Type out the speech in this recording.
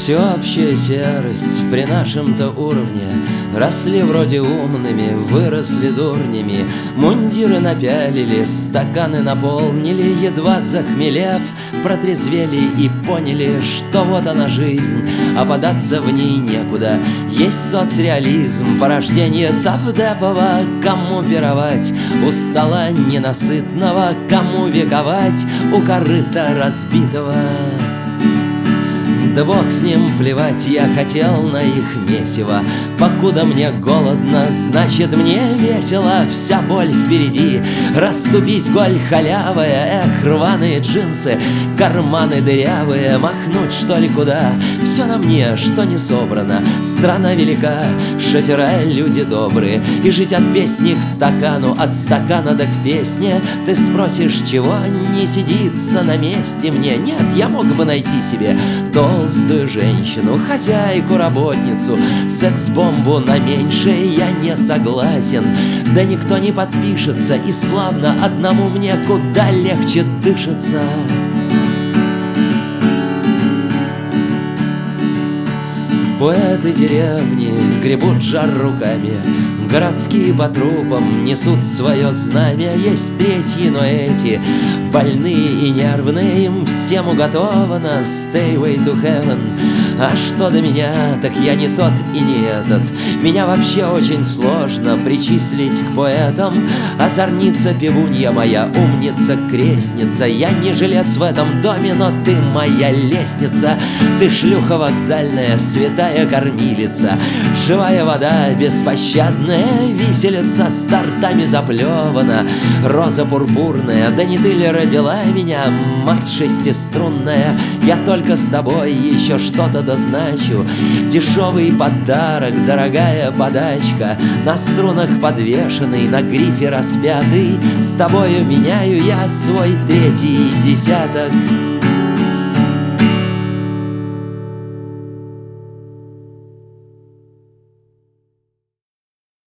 Всеобщая серость при нашем-то уровне. Росли вроде умными, выросли дурнями. Мундиры напялили, стаканы наполнили. Едва захмелев, протрезвели и поняли, что вот она жизнь, а податься в ней некуда. Есть соцреализм, порождение Савдепова. Кому пировать у стола ненасытного, кому вековать у корыта разбитого. Да бог с ним, плевать, я хотел на их месиво. Покуда мне голодно, значит мне весело. Вся боль впереди, расступить голь халявая. Эх, рваные джинсы, карманы дырявые. Махнуть что ли куда? Все на мне, что не собрано. Страна велика, шофера люди добрые. И жить от песни к стакану, от стакана до к песне. Ты спросишь, чего не сидится на месте мне? Нет, я мог бы найти себе толстую женщину, хозяйку, работницу, секс-бомбу на меньшее я не согласен. Да никто не подпишется, и славно одному мне куда легче дышится. Поэты деревни гребут жар руками, городские по трупам несут свое знамя. Есть третьи, но эти больные и нервные, им всем уготовано Stairway to Heaven. А что до меня, так я не тот и не этот. Меня вообще очень сложно причислить к поэтам. Озорница певунья моя, умница, крестница. Я не жилец в этом доме, но ты моя лестница. Ты шлюха вокзальная, святая кормилица. Живая вода, беспощадная виселица. С тортами заплевана роза пурпурная. Да не ты ли родила меня, мать шестиструнная? Я только с тобой еще что-то дозначу. Дешевый подарок, дорогая подачка. На струнах подвешенный, на грифе распятый. С тобою меняю я свой третий десяток.